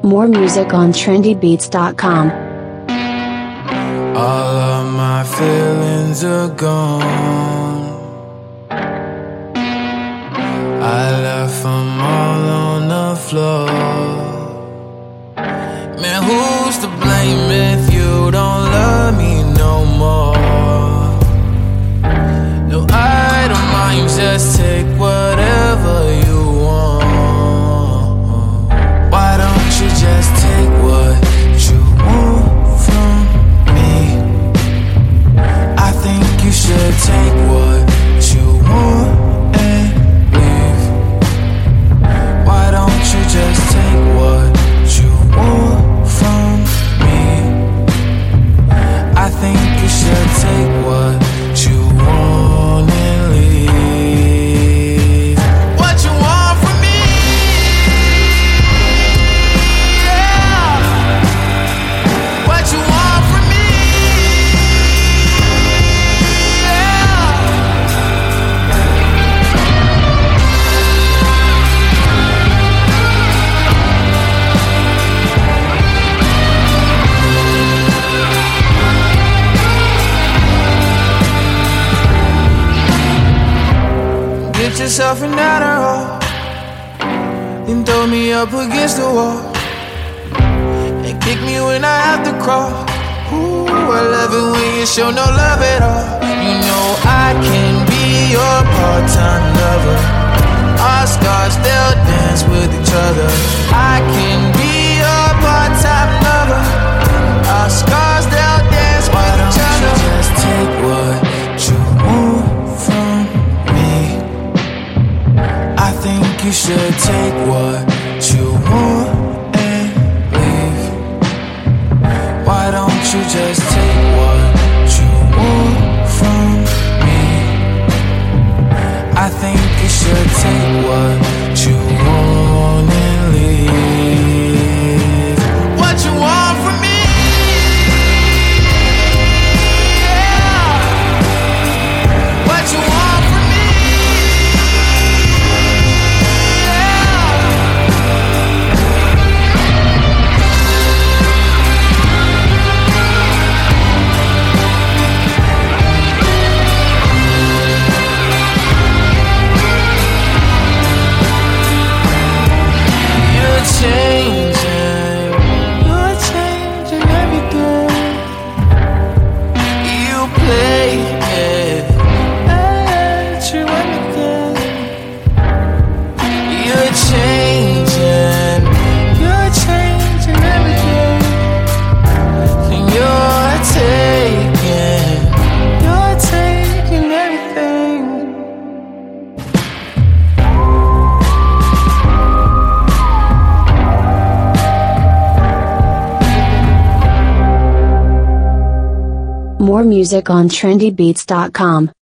More music on trendybeats.com. All of my feelings are gone. I left them all on the floor. Man, who's to blame if you don't love me no more? No, I don't mind, just take whatever you want. Why don't you just take what you want from me? I think you should take what you want and leave. Why don't you just take what you want from me? I think you should take what you want and leave. What you want from me? Yeah. What you want from me? Get yourself an Adderall, then throw me up against the wall, and kick me when I have to crawl. Ooh, I love it when you show no love at all. You know I can be your part-time lover. Our stars, they'll dance with each other. I can be your part-time lover. Our scars, they'll dance with each other. Why don't you just take what you want from me? I think you should take what you want and leave. Why don't you just take what you want from me? I think you should take what you want and leave. What you want from me? Yeah. What you want from me? You're changing everything. You play it, at you again. You're changing everything. And you're taking everything. More music on trendybeats.com.